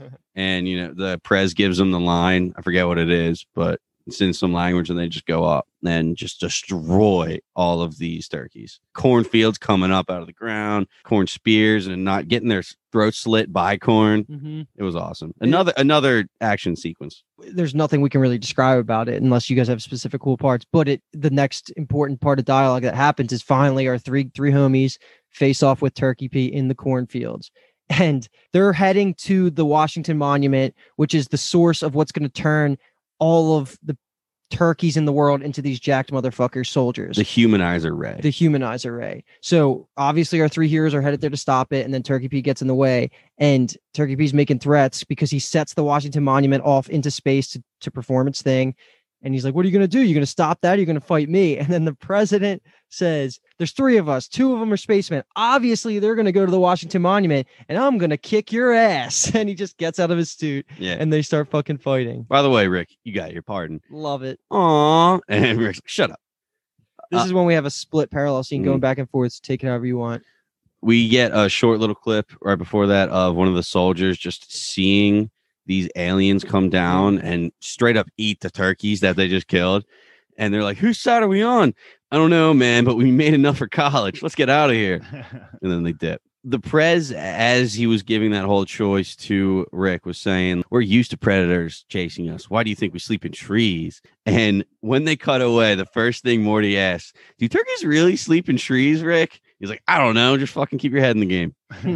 And, you know, the Prez gives them the line. I forget what it is, but it's in some language, and they just go up and just destroy all of these turkeys. Cornfields coming up out of the ground, corn spears, and not getting their throats slit by corn. Mhm. It was awesome. Another another action sequence. There's nothing we can really describe about it unless you guys have specific cool parts. But it the next important part of dialogue that happens is finally our three three homies face off with Turkey Pete in the cornfields. And they're heading to the Washington Monument, which is the source of what's going to turn all of the turkeys in the world into these jacked motherfucker soldiers. The humanizer ray. The humanizer ray. So obviously our three heroes are headed there to stop it, and then Turkey Pete gets in the way, and Turkey Pete's making threats because he sets the Washington Monument off into space to, to perform its thing. And he's like, what are you going to do? You're going to stop that? You're going to fight me? And then the president says, there's three of us. Two of them are spacemen. Obviously, they're going to go to the Washington Monument, and I'm going to kick your ass. And he just gets out of his suit, Yeah. and they start fucking fighting. By the way, Rick, you got your pardon. Love it. Aw. And Rick's like, shut up. This Uh, is when we have a split parallel scene going Mhm. back and forth. So take it however you want. We get a short little clip right before that of one of the soldiers just seeing these aliens come down and straight up eat the turkeys that they just killed. And they're like, whose side are we on? I don't know, man, but we made enough for college. Let's get out of here. And then they dip. The Prez, as he was giving that whole choice to Rick, was saying, we're used to predators chasing us. Why do you think we sleep in trees? And when they cut away, the first thing Morty asks, do turkeys really sleep in trees, Rick? He's like, I don't know. Just fucking keep your head in the game.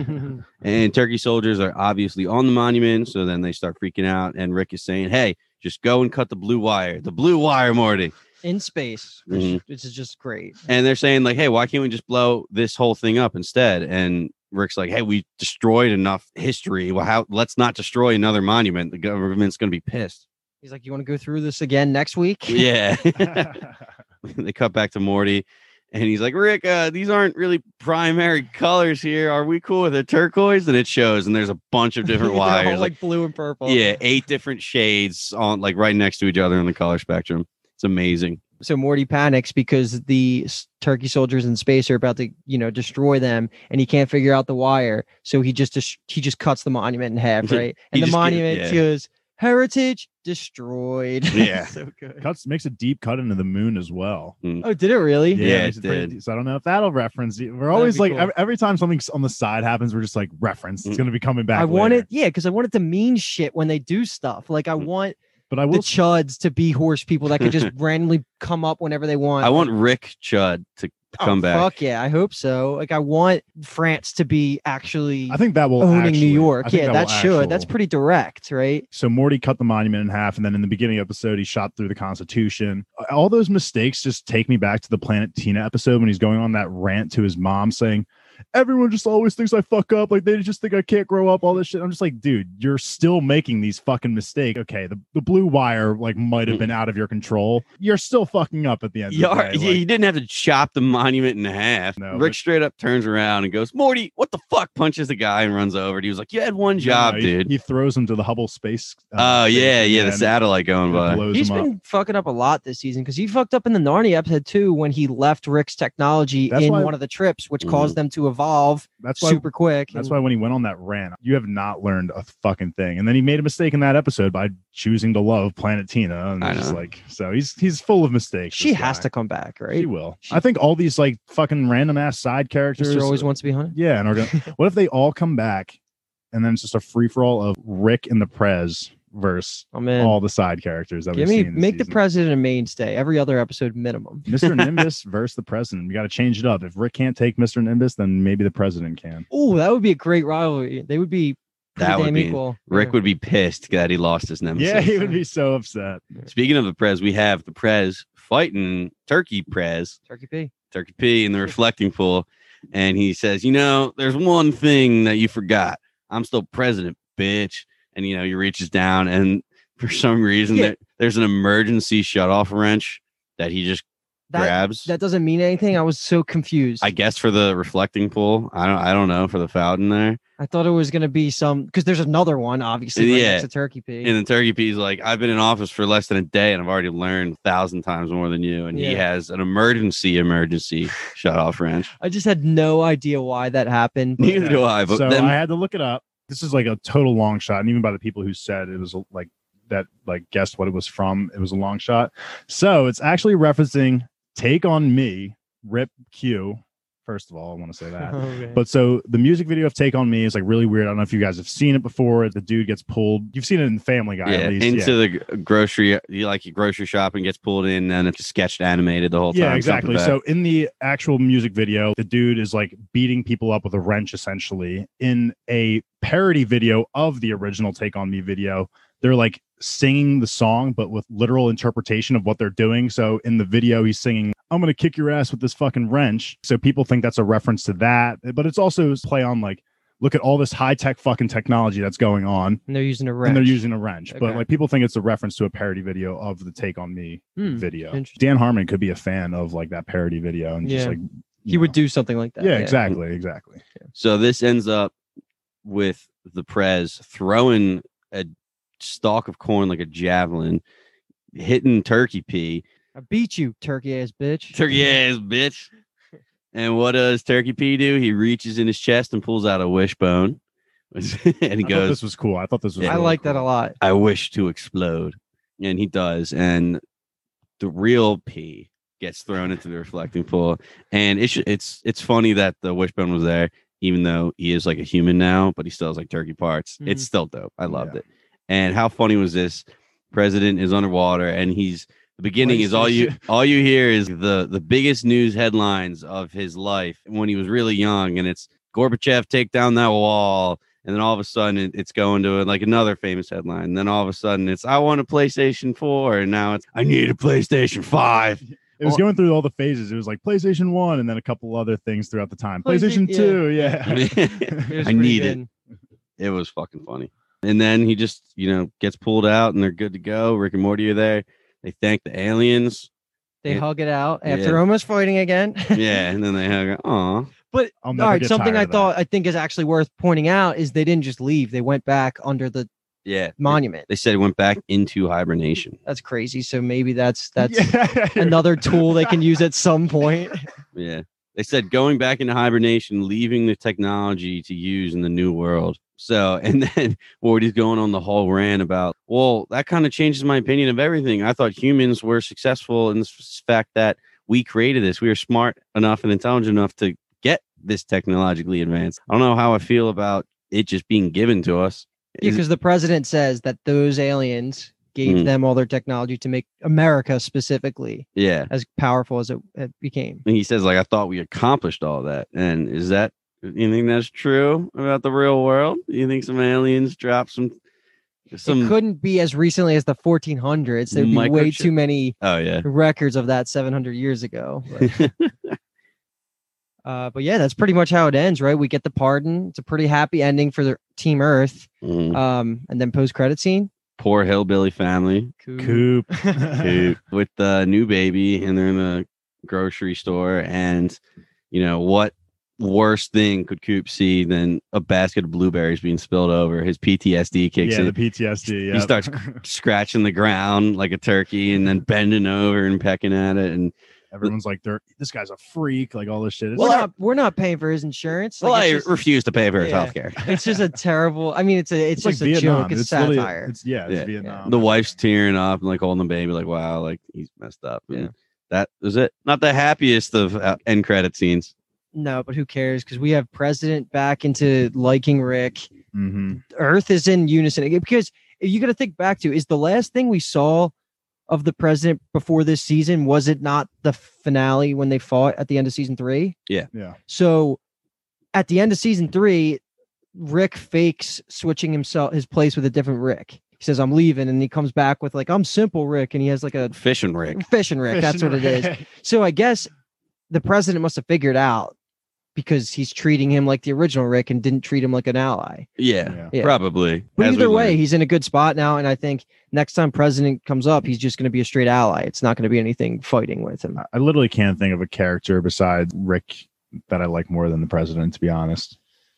And turkey soldiers are obviously on the monument. So then they start freaking out. And Rick is saying, hey, just go and cut the blue wire. The blue wire, Morty. In space, which, Mhm. which is just great. And they're saying, like, hey, why can't we just blow this whole thing up instead? And Rick's like, hey, we destroyed enough history. Well, how let's not destroy another monument. The government's going to be pissed. He's like, you want to go through this again next week? Yeah. They cut back to Morty. And he's like, Rick, uh, these aren't really primary colors here. Are we cool with a turquoise? And it shows. And there's a bunch of different They're all, wires. like Like, blue and purple. yeah, eight different shades on like right next to each other in the color spectrum. It's amazing. So Morty panics because the s- turkey soldiers in space are about to, you know, destroy them, and he can't figure out the wire. So he just dis- he just cuts the monument in half, right? He And the just get- monument yeah. goes heritage destroyed. Yeah. So good. Cuts makes a deep cut into the moon as well. Oh, did it really? Yeah, makes it pretty did. deep. So I don't know if that'll reference. We're always be like cool. every, every time something on the side happens, we're just like reference. It's Mm. going to be coming back. I later. want it, yeah, because I want it to mean shit when they do stuff. Like I Mm. want but I the will. chuds to be horse people that could just randomly come up whenever they want. I want Rick Chud to Oh, come back. Fuck yeah, I hope so. Like I want France to be actually I think that will owning actually- New I York. think Yeah, will that should. That's actual- pretty direct, right? So Morty cut the monument in half, and then in the beginning episode, he shot through the Constitution. All those mistakes just take me back to the Planet Tina episode when he's going on that rant to his mom saying, everyone just always thinks I fuck up. Like they just think I can't grow up, all this shit. I'm just like, dude, you're still making these fucking mistakes. Okay, the, the blue wire like might have been out of your control. You're still fucking up at the end Yeah, of the yeah, day. Like, you didn't have to chop the monument in half. No, Rick but- straight up turns around and goes, Morty, what the fuck? Punches the guy and runs over. And he was like, you had one job, no, he, dude. He throws him to the Hubble space. Oh, yeah, yeah, the and satellite going it by. blows He's him up. been fucking up a lot this season because he fucked up in the Narnia episode too when he left Rick's technology That's in why- one of the trips, which Mhm. caused them to evolve That's why, super quick. That's and- why when he went on that rant, you have not learned a fucking thing. And then he made a mistake in that episode by choosing to love Planet Tina. And I it's just know. like, so he's he's full of mistakes. she this has guy. to come back, right? She will. She- I think all these like fucking random ass side characters. Mister always wants to be hunted. Yeah, and are gonna, what if they all come back, and then it's just a free for all of Rick and the Prez versus Oh man, all the side characters that give we've me seen this make the season. president a mainstay every other episode minimum. Mister Nimbus versus the president. We got to change it up. If Rick can't take Mister Nimbus, then maybe the president can. Oh, that would be a great rivalry. They would be pretty That would damn be- equal. Rick Yeah. would be pissed that he lost his nemesis. Yeah, he would be so upset. Speaking of the Prez, we have the Prez fighting Turkey Prez, Turkey P. Turkey P in the reflecting pool. And he says, you know, there's one thing that you forgot. I'm still president, bitch. And, you know, he reaches down and for some reason Yeah. there, there's an emergency shutoff wrench that he just That grabs. that doesn't mean anything. I was so confused. I I, guess for the reflecting pool. I don't I don't know for the fountain there. thought it was gonna be some because there's another one obviously right Yeah. next to Turkey P. And the Turkey P's like, I've been in office for less than a day and I've already learned a thousand times more than you. And he Yeah. has an emergency, emergency shut off wrench. I just had no idea why that happened. but- Neither do I. But so then I had to look it up. This is like a total long shot, and even by the people who said it was like that, like guessed what it was from, it was a long shot. So it's actually referencing "Take on Me," Rip Q. First of all, I want to say that. Okay. But so the music video of "Take on Me" is like really weird. I don't know if you guys have seen it before. The dude gets pulled. You've seen it in Family Guy, yeah, at least. into yeah. the g- grocery, you like your grocery shopping gets pulled in and it's sketched animated the whole time. Yeah, exactly. something bad. So in the actual music video, the dude is like beating people up with a wrench, essentially. In a parody video of the original Take on Me video, they're like singing the song, but with literal interpretation of what they're doing. So in the video, he's singing, "I'm going to kick your ass with this fucking wrench." So people think that's a reference to that, but it's also a play on like, look at all this high tech fucking technology that's going on. and they're using a wrench. And they're using a wrench, but Okay. like people think it's a reference to a parody video of the Take on Me Hmm, video. interesting. Dan Harmon could be a fan of like that parody video and just Yeah. like He would do something like that. Yeah, exactly, exactly. So this ends up with the Prez throwing a stalk of corn like a javelin, hitting Turkey P. I beat you, turkey ass bitch. Turkey ass bitch. And what does Turkey P do? He reaches in his chest and pulls out a wishbone. and he I thought goes, this was cool. I thought this was. Yeah. I really like that a cool. lot. I wish to explode. And he does. And the real P gets thrown into the reflecting pool. And it's it's it's funny that the wishbone was there, even though he is like a human now, but he still has like turkey parts. It's Mhm. still dope. I loved Yeah. it. And how funny was this? President is underwater and he's the beginning is all you all you hear is the the biggest news headlines of his life when he was really young, and it's Gorbachev take down that wall. And then all of a sudden it, it's going to like another famous headline. And then all of a sudden it's I want a PlayStation four. And now it's I need a PlayStation five. It was Oh. going through all the phases. It was like PlayStation One, and then a couple other things throughout the time. PlayStation- PlayStation Two, yeah. It was I pretty need it. good. It was fucking funny. And then he just, you know, gets pulled out and they're good to go. Rick and Morty are there. They thank the aliens. They Yeah. hug it out after Yeah. almost fighting again. Yeah. And then they hug. Aw. But I'll all never right, get something tired I of that. thought I think is actually worth pointing out is they didn't just leave; they went back under the Yeah. monument. They said it went back into hibernation. That's crazy. So maybe that's that's Yeah. another tool they can use at some point. Yeah. They said going back into hibernation, leaving the technology to use in the new world. So, and then Morty's going on the whole rant about, well, that kind of changes my opinion of everything. I thought humans were successful in the s- fact that we created this. We were smart enough and intelligent enough to get this technologically advanced. I don't know how I feel about it just being given to us. Yeah, Is- because the president says that those aliens gave Mhm. them all their technology to make America specifically yeah. as powerful as it, it became. And he says, like, I thought we accomplished all that. And is that, you think that's true about the real world? You think some aliens dropped some, some, it couldn't be as recently as the fourteen hundreds. There'd be way microchip. too many oh, yeah. records of that seven hundred years ago. But, uh, but yeah, that's pretty much how it ends, right? We get the pardon. It's a pretty happy ending for the Team Earth. Mhm. Um, and then post credit scene. Poor hillbilly family. Coop. Coop with the new baby, and they're in the grocery store. And, you know, what worst thing could Coop see than a basket of blueberries being spilled over? His P T S D kicks Yeah, in. the P T S D. He yep. starts scratching the ground like a turkey and then bending over and pecking at it. And Everyone's like, "They're this guy's a freak," like all this shit. It's We're like, not we're not paying for his insurance. Well, Like, I it's just- refuse to pay for his yeah. health care. It's just a terrible. I mean, it's a it's, it's like just a Vietnam. joke. It's, literally- satire. It's yeah, it's Yeah. Vietnam. The wife's tearing up and like holding the baby, like, wow, like he's messed up. And Yeah. that was it. Not the happiest of uh, end credit scenes. No, but who cares? Because we have President back into liking Rick. Mm-hmm. Earth is in unison again. Because you got to think back to is the last thing we saw of the president before this season, was it not the finale when they fought at the end of season three? Yeah. So at the end of season three, Rick fakes switching himself his place with a different Rick. He says, I'm leaving, and he comes back with like, I'm simple Rick, and he has like a Fishing Rick. fishing Rick. That's what it is. So I guess the president must have figured out because he's treating him like the original Rick and didn't treat him like an ally. Yeah, Yeah. Yeah. probably. But As either we way, learned. he's in a good spot now, and I think next time president comes up, he's just going to be a straight ally. It's not going to be anything fighting with him. I literally can't think of a character besides Rick that I like more than the president, to be honest.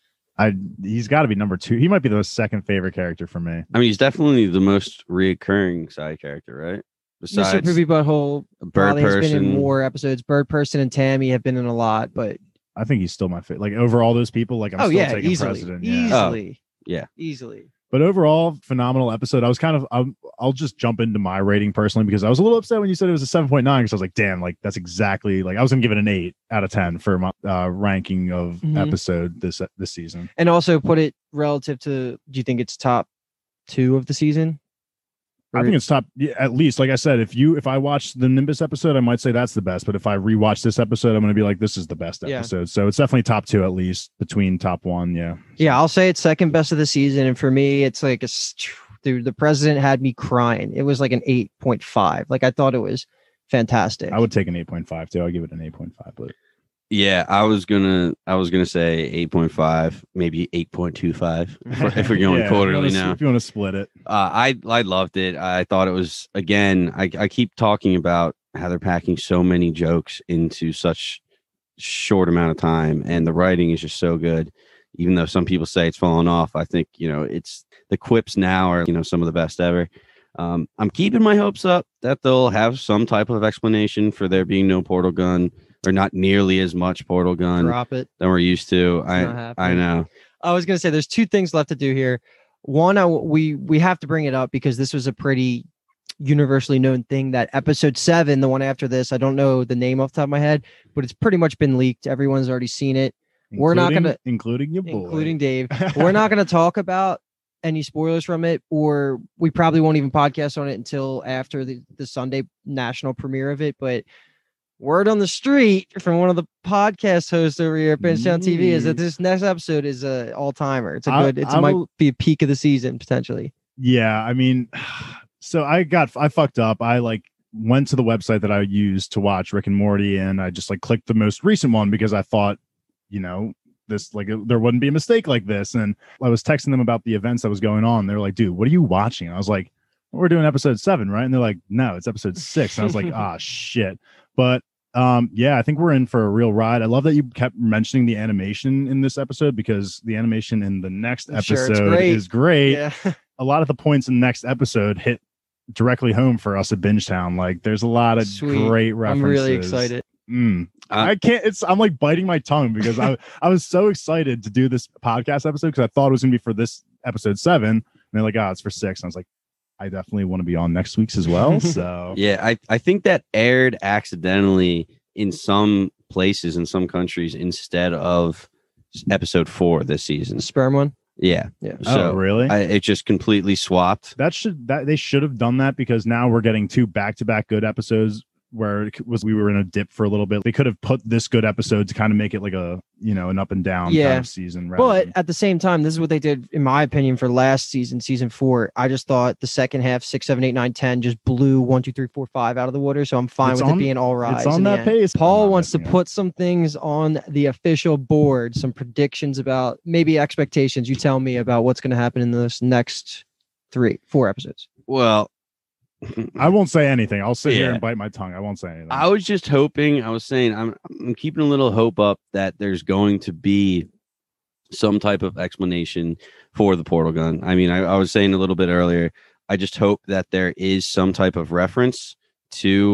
I he's got to be number two. He might be the second favorite character for me. I mean, he's definitely the most reoccurring side character, right? Mister Besides Poopy Butthole Bird probably has been in Person. more episodes. Bird Person and Tammy have been in a lot, but I think he's still my favorite. Like over all those people, like I'm oh still yeah, taking easily, president. Yeah. easily, yeah. easily. But overall, phenomenal episode. I was kind of, I'll, I'll just jump into my rating personally because I was a little upset when you said it was a seven point nine because I was like, damn, like that's exactly like I was gonna give it an eight out of ten for my uh, ranking of Mhm. episode this this season. And also put it relative to. Do you think it's top two of the season? I think it's top yeah, at least. Like I said, if you if I watch the Nimbus episode, I might say that's the best. But if I rewatch this episode, I'm gonna be like, this is the best Yeah. episode. So it's definitely top two at least between top one. Yeah. Yeah, I'll say it's second best of the season, and for me, it's like a s- dude. The president had me crying. It was like an eight point five. Like I thought it was fantastic. I would take an eight point five too. I'll give it an eight point five. But Yeah, I was gonna, I was gonna say eight point five, maybe eight point two five if we're, if we're going Yeah, if you quarterly wanna s- now. If you want to split it, Uh, I I loved it. I thought it was again. I I keep talking about how they're packing so many jokes into such short amount of time, and the writing is just so good. Even though some people say it's fallen off, I think you know it's the quips now are you know some of the best ever. Um, I'm keeping my hopes up that they'll have some type of explanation for there being no portal gun or not nearly as much portal gun Drop it. than we're used to. not I happening. I know. I was gonna say there's two things left to do here. One, I, we we have to bring it up because this was a pretty universally known thing that episode seven, the one after this, I don't know the name off the top of my head, but it's pretty much been leaked. Everyone's already seen it. We're not including- gonna- including your boy, including Dave. We're not going to talk about any spoilers from it, or we probably won't even podcast on it until after the, the Sunday national premiere of it. But word on the street from one of the podcast hosts over here at Benchtown T V is that this next episode is a all timer. It's a I- good. It's I it might will- be a peak of the season potentially. Yeah, I mean, so I got I fucked up. I like went to the website that I used to watch Rick and Morty, and I just like clicked the most recent one because I thought, you know, this like there wouldn't be a mistake like this. And I was texting them about the events that was going on. They're like, "Dude, what are you watching?" And I was like, well, "We're doing episode seven, right?" And they're like, "No, it's episode six." And I was like, "Ah, shit." But um, yeah, I think we're in for a real ride. I love that you kept mentioning the animation in this episode because the animation in the next I'm sure episode it's great. is great. Yeah. A lot of the points in the next episode hit directly home for us at Bingetown. Like there's a lot of Sweet. great I'm references. really excited. Mm. Uh, I can't, it's, I'm like biting my tongue because I, I was so excited to do this podcast episode because I thought it was going to be for this episode seven. And they're like, oh, it's for six. And I was like, I definitely want to be on next week's as well. So Yeah, I, I think that aired accidentally in some places in some countries instead of episode four this season. The sperm one. Yeah. Yeah. So oh, really? I, it just completely swapped. that should, that they should have done that because now we're getting two back to back good episodes where it was we were in a dip for a little bit. They could have put this good episode to kind of make it like a, you know, an up and down Yeah. kind of season. rather But than- at the same time, this is what they did, in my opinion, for last season, season four. I just thought the second half, six, seven, eight, nine, ten, just blew one, two, three, four, five out of the water. So I'm fine It's with on- it being all rise. it's on in the that end. pace. I'm Paul not wants to messing up. put some things on the official board, some predictions about maybe expectations. You tell me about what's going to happen in this next three, four episodes. Well, I won't say anything. I'll sit here Yeah. and bite my tongue. I won't say anything. I was just hoping, I was saying, I'm, I'm keeping a little hope up that there's going to be some type of explanation for the portal gun. I mean, I, I was saying a little bit earlier, I just hope that there is some type of reference to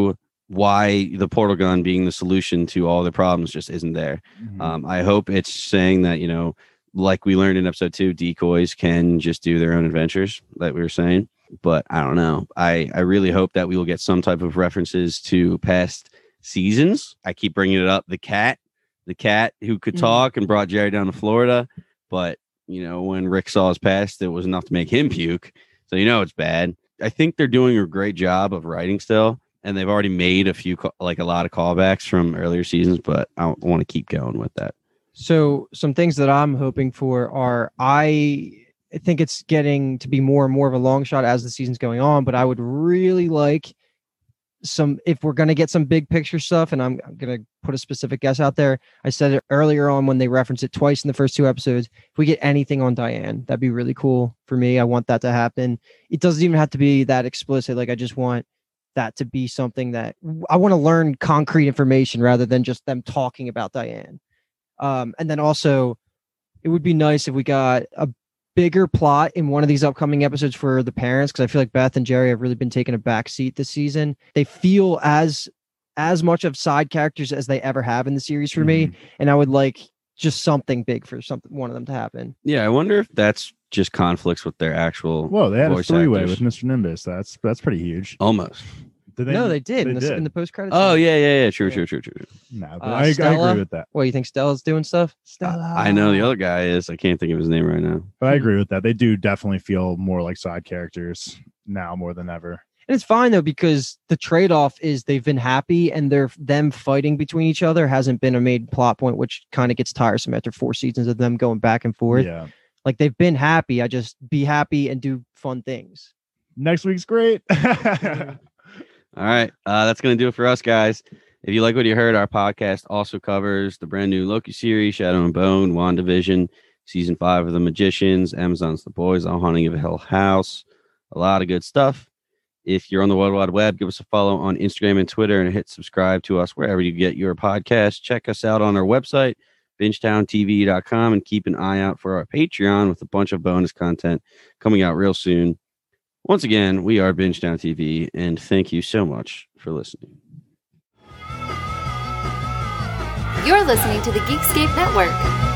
why the portal gun being the solution to all the problems just isn't there. Mhm. Um, I hope it's saying that, you know, like we learned in episode two, decoys can just do their own adventures, like we were saying. But I don't know. I, I really hope that we will get some type of references to past seasons. I keep bringing it up. The cat, the cat who could Mhm. talk and brought Jerry down to Florida. But, you know, when Rick saw his past, it was enough to make him puke. So, you know, it's bad. I think they're doing a great job of writing still. And they've already made a few, ca- like a lot of callbacks from earlier seasons, but I want to keep going with that. So some things that I'm hoping for are I think it's getting to be more and more of a long shot as the season's going on, but I would really like some, if we're going to get some big picture stuff, and I'm, I'm going to put a specific guess out there. I said it earlier on when they referenced it twice in the first two episodes. If we get anything on Diane, that'd be really cool for me. I want that to happen. It doesn't even have to be that explicit. Like I just want that to be something that I want to learn concrete information rather than just them talking about Diane. Um, and then also, it would be nice if we got a bigger plot in one of these upcoming episodes for the parents, because I feel like Beth and Jerry have really been taking a back seat this season. They feel as as much of side characters as they ever have in the series for Mhm. me, and I would like just something big for something one of them to happen. Yeah, I wonder if that's just conflicts with their actual Whoa, they had a voice three-way actors. with Mister Nimbus. That's that's pretty huge. Almost. Did no, they did, They in, the, did. in the post credits. Oh, yeah, yeah, yeah. True, Yeah. true, true, true. No, but Uh, I, I Stella? agree with that. What, you think Stella's doing stuff? Stella. I know the other guy is. I can't think of his name right now. But I agree with that. They do definitely feel more like side characters now more than ever. And it's fine though, because the trade-off is they've been happy, and they're them fighting between each other hasn't been a main plot point, which kind of gets tiresome after four seasons of them going back and forth. Yeah. Like they've been happy. I just be happy and do fun things. Next week's great. All right. Uh, that's going to do it for us, guys. If you like what you heard, our podcast also covers the brand new Loki series, Shadow and Bone, WandaVision, season five of The Magicians, Amazon's The Boys, All Haunting of Hill House. A lot of good stuff. If you're on the World Wide Web, give us a follow on Instagram and Twitter, and hit subscribe to us wherever you get your podcast. Check us out on our website, binge town t v dot com, and keep an eye out for our Patreon with a bunch of bonus content coming out real soon. Once again, we are Bingetown T V, and thank you so much for listening. You're listening to the Geekscape Network.